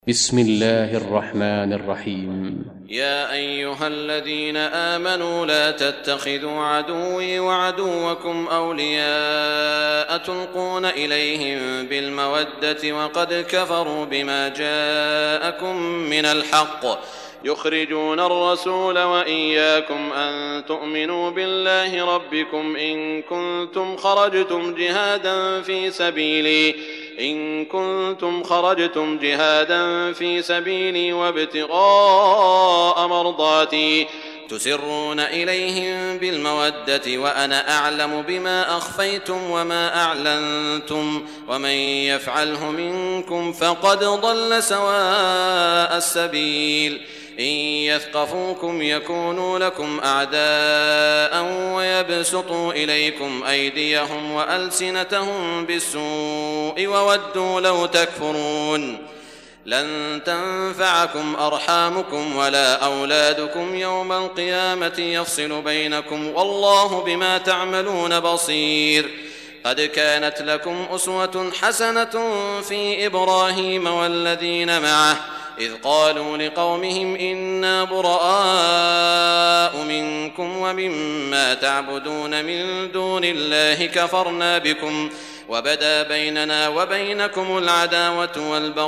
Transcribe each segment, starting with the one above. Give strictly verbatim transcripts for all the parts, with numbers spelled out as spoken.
بسم الله الرحمن الرحيم. يا أيها الذين آمنوا لا تتخذوا عدوي وعدوكم أولياء تلقون إليهم بالمودة وقد كفروا بما جاءكم من الحق يخرجون الرسول وإياكم أن تؤمنوا بالله ربكم إن كنتم خرجتم جهادا في سبيلي إن كنتم خرجتم جهادا في سبيلي وابتغاء مرضاتي تسرون إليهم بالمودة وأنا أعلم بما أخفيتم وما أعلنتم ومن يفعله منكم فقد ضل سواء السبيل إن يثقفوكم يكونوا لكم أعداء ويبسطوا إليكم أيديهم وألسنتهم بالسوء وودوا لو تكفرون لن تنفعكم أرحامكم ولا أولادكم يوم القيامة يفصل بينكم والله بما تعملون بصير. قد كانت لكم أسوة حسنة في إبراهيم والذين معه إذ قالوا لقومهم إنا براء منكم ومما تعبدون من دون الله كفرنا بكم وبدا بيننا وبينكم العداوة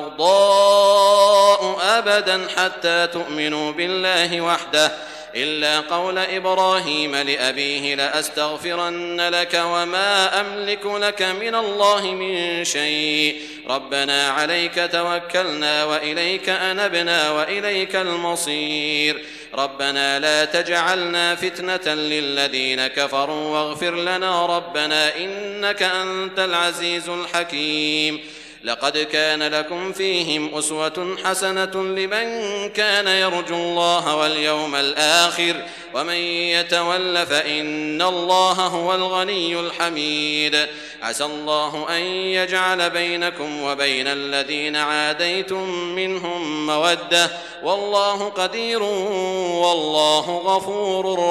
والبغضاء أبدا حتى تؤمنوا بالله وحده إلا قول إبراهيم لأبيه لأستغفرن لك وما أملك لك من الله من شيء ربنا عليك توكلنا وإليك أنبنا وإليك المصير ربنا لا تجعلنا فتنة للذين كفروا واغفر لنا ربنا إنك أنت العزيز الحكيم. لقد كان لكم فيهم أسوة حسنة لمن كان يرجو الله واليوم الآخر ومن يتول فإن الله هو الغني الحميد. عسى الله أن يجعل بينكم وبين الذين عاديتم منهم مودة والله قدير والله غفور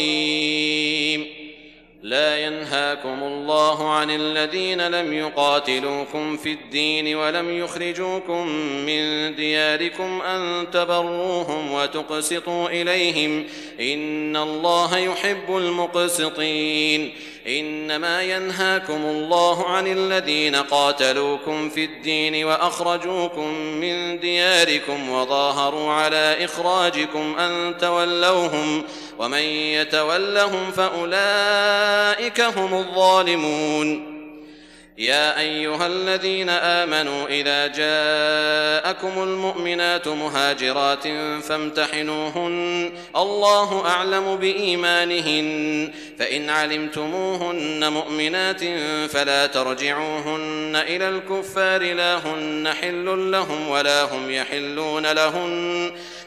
رحيم. لا ينهاكم الله عن الذين لم يقاتلوكم في الدين ولم يخرجوكم من دياركم أن تبروهم وتقسطوا إليهم إن الله يحب المقسطين. إنما ينهاكم الله عن الذين قاتلوكم في الدين وأخرجوكم من دياركم وظاهروا على إخراجكم أن تولوهم ومن يتولهم فأولئك هم الظالمون. يا أيها الذين آمنوا إذا جاءكم المؤمنات مهاجرات فامتحنوهن الله أعلم بإيمانهن فإن علمتموهن مؤمنات فلا ترجعوهن إلى الكفار لا هن حل لهم ولا هم يحلون لهن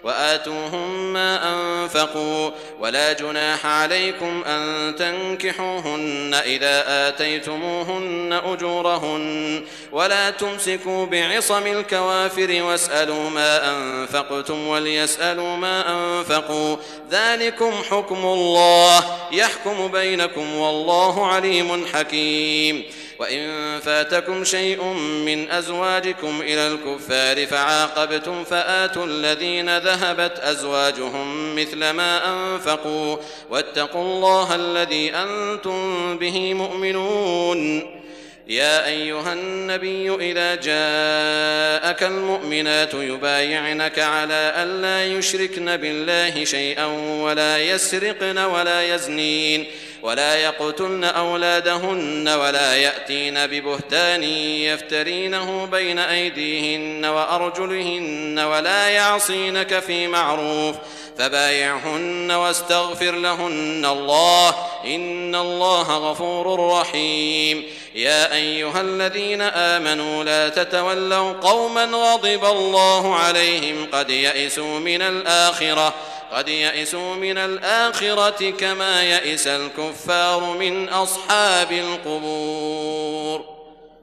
وآتوهم ما أنفقوا ولا جناح عليكم أن تنكحوهن إذا آتيتموهن أجورهن ولا تمسكوا بعصم الكوافر واسألوا ما أنفقتم وليسألوا ما أنفقوا ذلكم حكم الله يحكم بينكم والله عليم حكيم. وإن فاتكم شيء من أزواجكم إلى الكفار فعاقبتم فآتوا الذين ذهبت أزواجهم مثل ما أنفقوا واتقوا الله الذي أنتم به مؤمنون. يا أيها النبي إذا جاءك المؤمنات يبايعنك على أن لا يشركن بالله شيئا ولا يسرقن ولا يزنين ولا يقتلن أولادهن ولا يأتين ببهتان يفترينه بين أيديهن وأرجلهن ولا يعصينك في معروف فبايعهن واستغفر لهن الله إن الله غفور رحيم. يا أيها الذين آمنوا لا تتولوا قوما غضب الله عليهم قد يئسوا من الآخرة قد يئسوا من الآخرة كما يئس الكفار من أصحاب القبور.